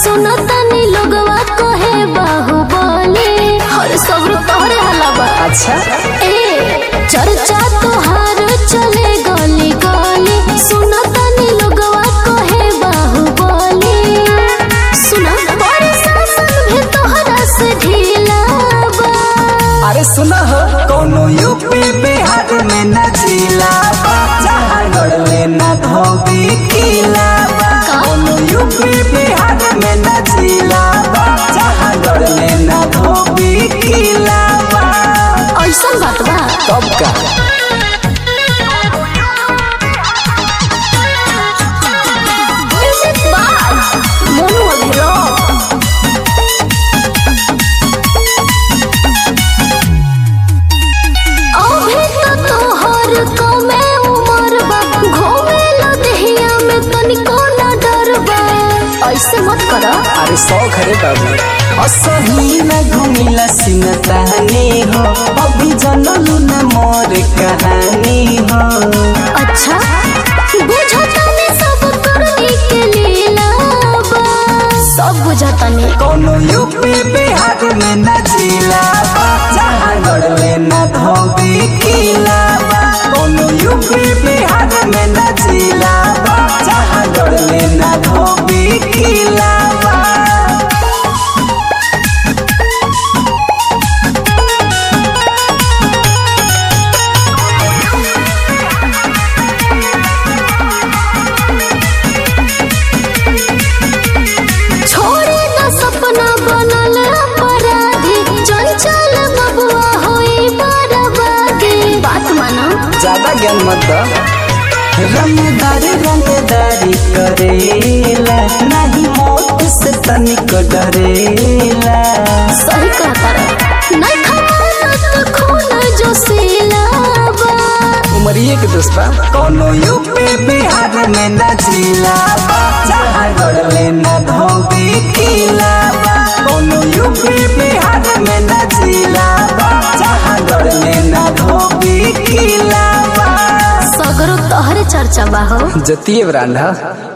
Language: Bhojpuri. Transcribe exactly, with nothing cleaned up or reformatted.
सुनो तनी लोगवा कहे बाहुबली हर सब्र तोहरे हलावा। अच्छा ए चर्चा तोहार चले गली गली सुनो तनी लोगवा कहे बाहुबली। सुना बड़े शासन भी तोहरा से ढीला बा। अरे सुना हो कोनो यूपी बिहार में न जिला बा जहाँ गड़ले न धोबी किला बा। कोनो यूपी बिहार में न जिला बा जहाँ गड़ले न धोबी किला बा। ऐसा बात बा तब का म्यूजिक बार मोनू अभिराम। अभी तो तोहर कमे उमर बा घूमे ला दहिया में तनिको ना डर बा। ऐसे मत कर। अरे शौक है बाबू असही न घूमिला सिनतानी हो अभी जनलू न मोर कहानी हो। अच्छा बुझतानी सब करनी के लीला बा। सब बुझतानी कोनो यूपी बिहार में न जिला बा जहाँ गड़ले न धोबी किला बा। कोनो यूपी बिहार में न जिला बा जहाँ गड़ले न धोबी किला बा। छोड़े ना सपना बनल अपराधी चंचल बबुआ होई बर्बादी। बात मानो ज्यादा ज्ञान मत दो रंगदार रंगदारी करेला नहीं मौत से तनिक डरेला। सही कहता रे नहीं खमानत खून जो सिलावा। उमरिए के दोस्त बा कोनो यूपी बिहार में न जिला बा जहाँ गड़ले न धोबी किला बा। कोनो यूपी बिहार में न जिला बा जहाँ गड़ले न धोबी किला बा। सगरो तोहरे चर्चा बा हो जतिये ब्रांड